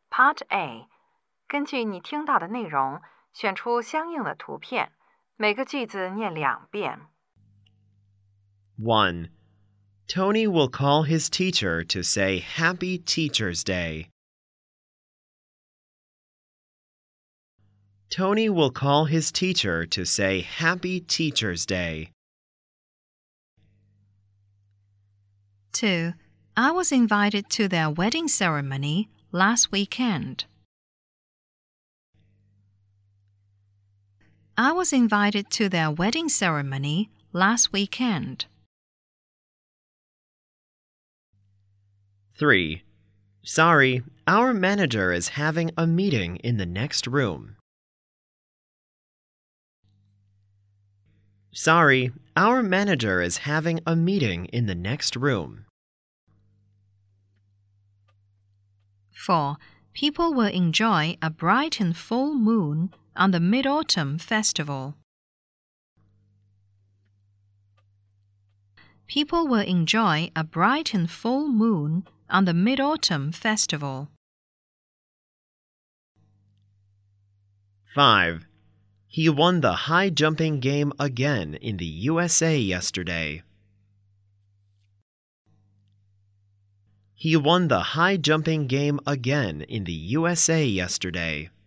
Part A， 根据你听到的内容，选出相应的图片，每个句子念2遍。 1. Tony will call his teacher to say Happy Teacher's Day. Tony will call his teacher to say Happy Teacher's Day. 2. I was invited to their wedding ceremony last weekend. I was invited to their wedding ceremony last weekend. 3. Sorry, our manager is having a meeting in the next room. Sorry, our manager is having a meeting in the next room. 4. People will enjoy a bright and full moon on the Mid-Autumn Festival. People will enjoy a bright and full moon on the Mid-Autumn Festival. 5. He won the high jumping game again in the USA yesterday. He won the high jumping game again in the USA yesterday.